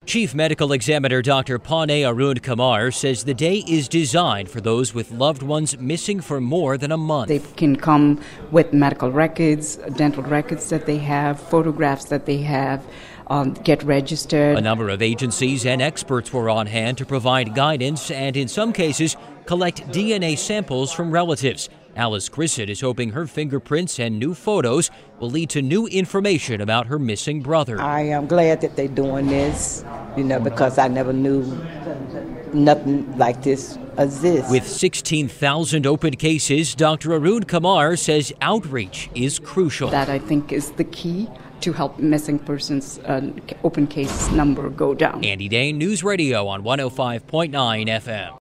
Chief Medical Examiner Dr. Panay Arun Kumar says the day is designed for those with loved ones missing for more than a month. They can come with medical records, dental records that they have, photographs that they have, get registered. A number of agencies and experts were on hand to provide guidance and, in some cases, collect DNA samples from relatives. Alice Grissett is hoping her fingerprints and new photos will lead to new information about her missing brother. I am glad that they're doing this, because I never knew nothing like this exists. With 16,000 open cases, Dr. Arun Kumar says outreach is crucial. That, I think, is the key to help missing persons open case number go down. Andy Dane, News Radio on 105.9 FM.